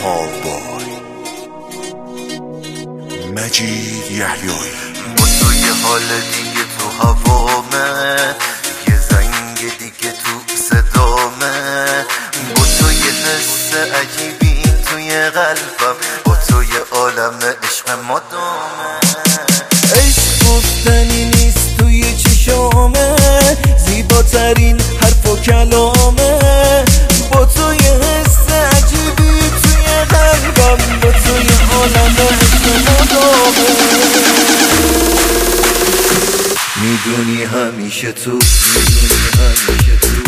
کاوبای مجید یحیایی. با تو یه حال دیگه تو هوامه، یه زنگ دیگه تو صدامه، با تو یه حس عجیبی توی قلبم، با تو یه عالم عشق مدامه. عشق گفتنی نیست توی چشامه، زیباترین حرف و کلامه، با تو یه حس عجیبی توی قلبم، با تو یه عالم عشق مدامه. میدونی همیشه تو، میدونی همیشه تو،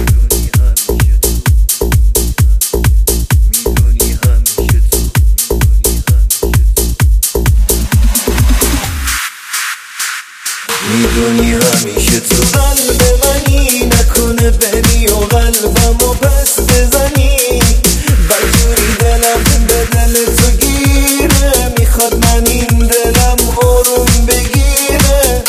میدونی همیشه تو، میدونی همیشه تو. قلب منی نکنه بری و قلبمو پس بزنی، بجوری دلم به دل تو گیره، میخواد من این دلم آروم بگیره.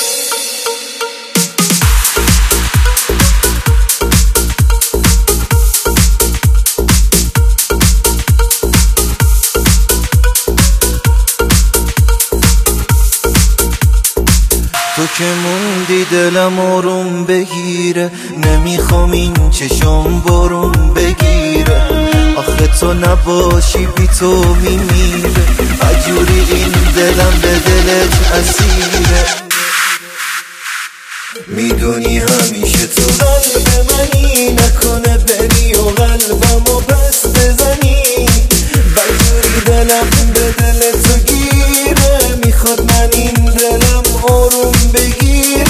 تو که موندی دلم آروم بگیره، نمیخوام این چشم بارون بگیره، آخه تو نباشی بی تو میمیره، عجوری این دلم به دلت اسیره. میدونی همیشه تو. قلب منی نکنه بری و قلبمو پس بزنی، بجوری دلم به دل تو گیره، میخواد من این دلم آروم بگیره.